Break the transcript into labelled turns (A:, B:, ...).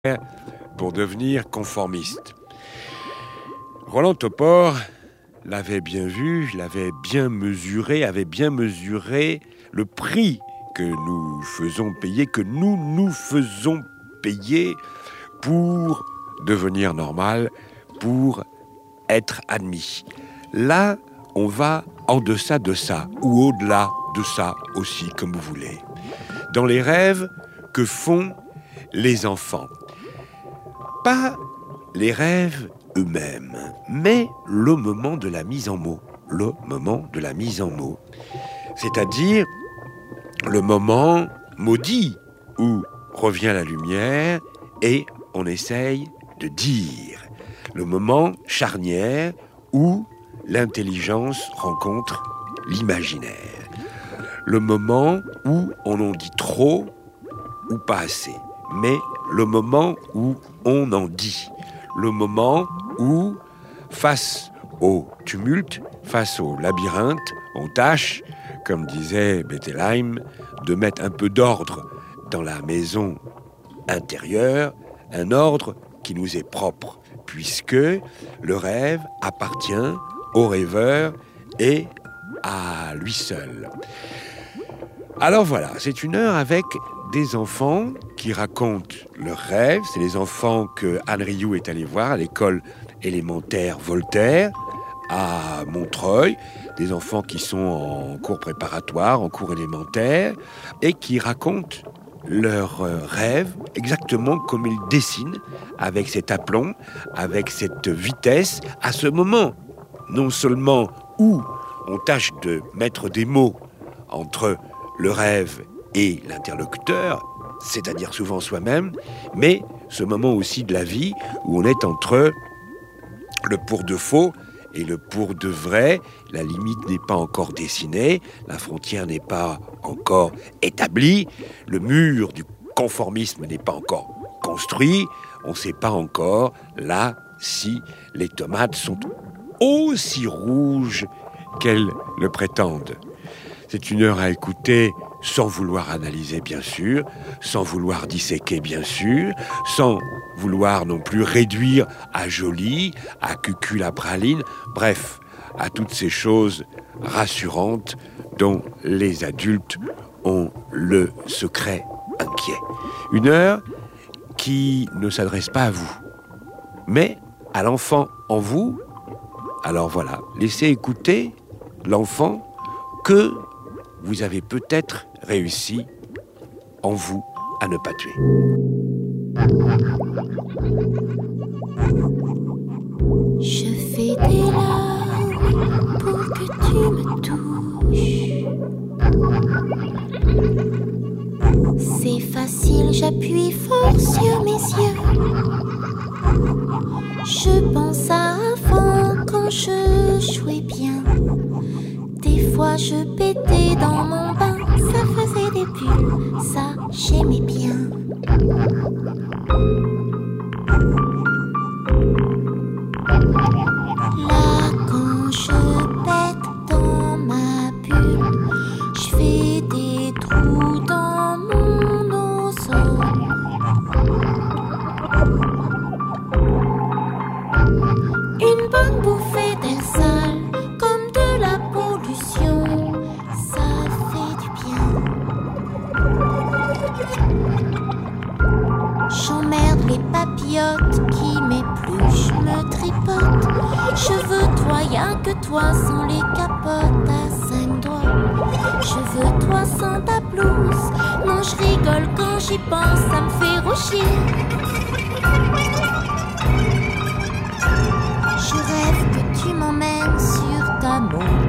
A: pour devenir conformiste. Roland Topor l'avait bien vu, l'avait bien mesuré, avait bien mesuré le prix que nous faisons payer, que nous faisons payer pour devenir normal, pour être admis. Là, on va en deçà de ça, ou au-delà de ça aussi, comme vous voulez. Dans les rêves que font les enfants. Pas les rêves eux-mêmes, mais le moment de la mise en mots. Le moment de la mise en mots. C'est-à-dire le moment maudit où revient la lumière et on essaye de dire. Le moment charnière où l'intelligence rencontre l'imaginaire. Le moment où on en dit trop ou pas assez, mais le moment où on en dit. Le moment où, face au tumulte, face au labyrinthe, on tâche, comme disait Bettelheim, de mettre un peu d'ordre dans la maison intérieure, un ordre qui nous est propre, puisque le rêve appartient au rêveur et à lui seul. Alors voilà, c'est une heure avec des enfants qui racontent leurs rêves. C'est les enfants que Anne Rioux est allée voir à l'école élémentaire Voltaire à Montreuil. Des enfants qui sont en cours préparatoire, en cours élémentaire, et qui racontent leurs rêves exactement comme ils dessinent, avec cet aplomb, avec cette vitesse, à ce moment, non seulement où on tâche de mettre des mots entre le rêve et l'interlocuteur, c'est-à-dire souvent soi-même, mais ce moment aussi de la vie où on est entre le pour de faux et le pour de vrai. La limite n'est pas encore dessinée, la frontière n'est pas encore établie, le mur du conformisme n'est pas encore construit, on ne sait pas encore là si les tomates sont aussi rouges qu'elles le prétendent. C'est une heure à écouter sans vouloir analyser, bien sûr, sans vouloir disséquer, bien sûr, sans vouloir non plus réduire à joli, à cucul-à-praline, bref, à toutes ces choses rassurantes dont les adultes ont le secret inquiet. Une heure qui ne s'adresse pas à vous, mais à l'enfant en vous. Alors voilà, laissez écouter l'enfant que vous avez peut-être réussi en vous à ne pas tuer.
B: Je fais des larmes pour que tu me touches. C'est facile, j'appuie fort sur mes yeux. Je pense à avant quand je jouais bien. Des fois je pétais dans mon bain, ça faisait des bulles, ça j'aimais bien. Là quand je pète dans ma bulle, je fais des trous dans mon ozone. Une bonne bouffée d'air sale, comme de la pollution, ça fait du bien. J'emmerde les papillotes qui m'épluchent, me tripotent. Je veux toi, rien que toi, sans les capotes à 5 doigts. Je veux toi sans ta blouse. Non, je rigole quand j'y pense, ça me fait rougir. Je rêve que tu m'emmènes sur ta montagne.